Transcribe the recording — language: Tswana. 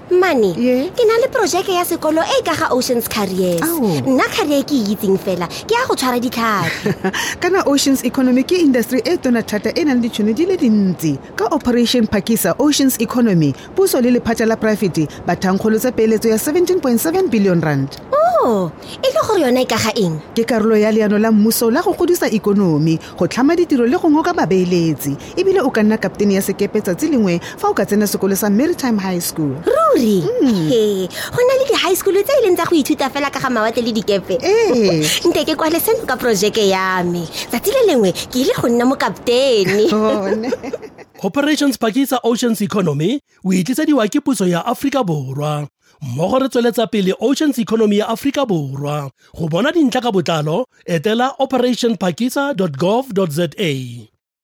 Mane, ke na le projeke ya sekolo e ka ga Oceans Careers. Nna career ke itseng fela, ke ya go tshwara ditlhapi. Kana Oceans Economy ke industry e tona thata e nang le ditšhono di le dintsi. Ka Operation Phakisa Oceans Economy, puso le lephata la private ba thankgolo tsa peeletso ya 17.7 billion rand. E le gore yona e ka ga eng? Ke karolo ya leano la mmuso la go godisa ikonomi, go tlhama ditiro le go ngoka babeeletsi. Ebile o ka nna kaptene ya sekepe tsatsi lengwe fa o ka tsena sekolo sa Maritime High School. Ruri, go na le di-high school tse e leng tsa go ithuta fela ka ga mawatle le dikepe. Nte ke kwale seno ka projeke ya me. Tsatsi le lengwe ke ile go nna mo kaptene. Operations Phakisa Oceans Economy o itlisediwa ke puso ya Afrika Borwa. Mmogo re tsweletsa pele Oceans Economy ya Afrika Borwa. Go bona dintlha ka botlalo, etela operationphakisa.gov.za.